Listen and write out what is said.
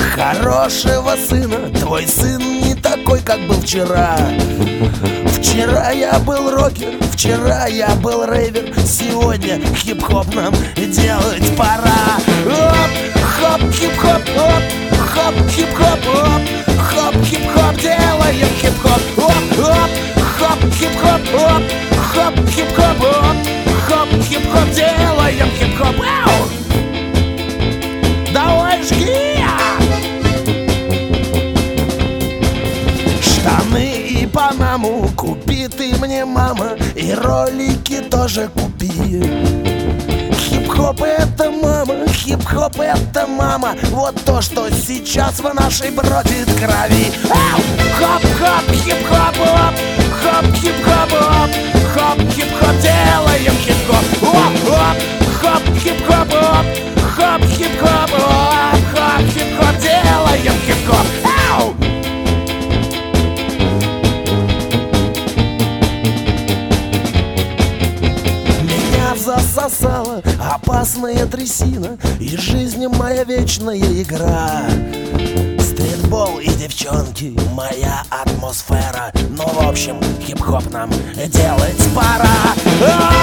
хорошего сына. Твой сын не такой, как был вчера. Вчера я был рокер, вчера я был рейвер. Сегодня хип-хоп нам делать пора. Оп, хоп, хип-хоп, оп, хоп, хип-хоп, оп, хоп, хип-хоп, делаем хип-хоп. Оп, оп, хоп, хип-хоп, оп, хоп, хип-хоп, оп, хоп, хип-хоп, делаем хип-хоп. Ау! Давай жги! Штаны и панаму купи ты мне, мама, и ролики тоже купи. Хип-хоп это мама, хип-хоп это мама. Вот то, что сейчас в нашей бродит крови. Ау! Хоп-хоп, хип-хоп, оп, хоп, хип-хоп, оп, хоп, хип-хоп, делаем хип-хоп. Оп, оп, хоп, хип-хоп, оп, хоп, хип-хоп, оп, хоп, хип-хоп, делаем хип-хоп. Ау! Меня засосала опасная трясина, и жизнь моя вечная игра. Стритбол и девчонки, моя атмосфера. Ну, в общем, хип-хоп нам делать пора.